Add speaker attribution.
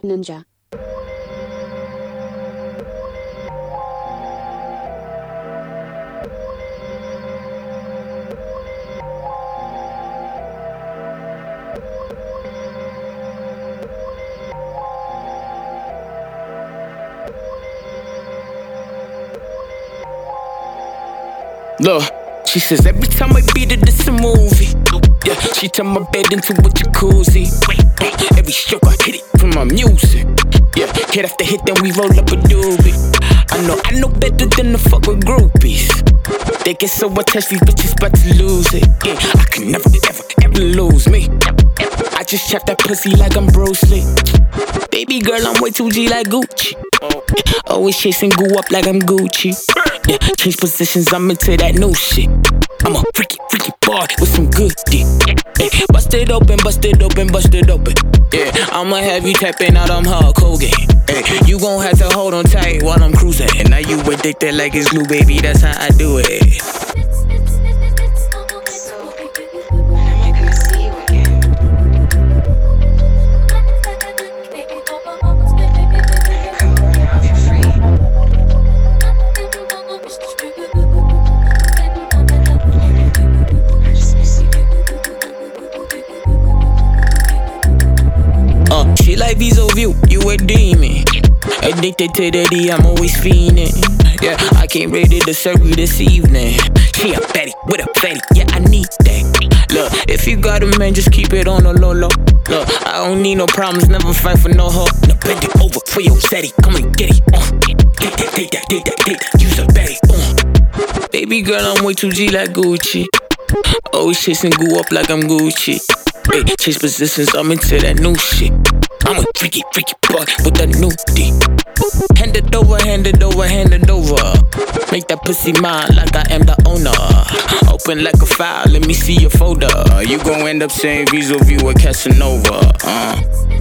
Speaker 1: Ninja.
Speaker 2: Look, she says every time I beat it, it's a movie. Yeah, she turn my bed into a jacuzzi. Every stroke I hit it from my music. Yeah, hit after hit, then we roll up a doobie. I know better than to fuck with groupies. They get so attached, these bitches about to lose it. Yeah, I can never, ever lose me. I just chop that pussy like I'm Bruce Lee. Baby girl, I'm way too G like Gucci. Always chasing goo up like I'm Gucci. Yeah, change positions, I'm into that new shit. I'm a freaky boy with some good dick. Hey, bust it open. Yeah, I'ma have you tapping out, I'm Hulk Hogan. Hey, you gon' have to hold on tight while I'm cruising. And now you addicted like it's glue, baby, that's how I do it. She like Viso View, you a demon. Addicted to the D, I'm always fiending. Yeah, I came ready to serve you this evening. She a fatty with a fatty, yeah, I need that. Look, if you got a man, just keep it on the low. Look, I don't need no problems, never fight for no hoe. Now bend it over for your zaddy, come and get it. Take that, use a baddie. Baby girl, I'm way too G like Gucci. Always chasing goo up like I'm Gucci. Hey, change positions, I'm into that new shit. I'm a freaky boy with a new D. Hand it over. Make that pussy mine like I am the owner. Open like a file, let me see your folder. You gon' end up saying Viso View or Casanova.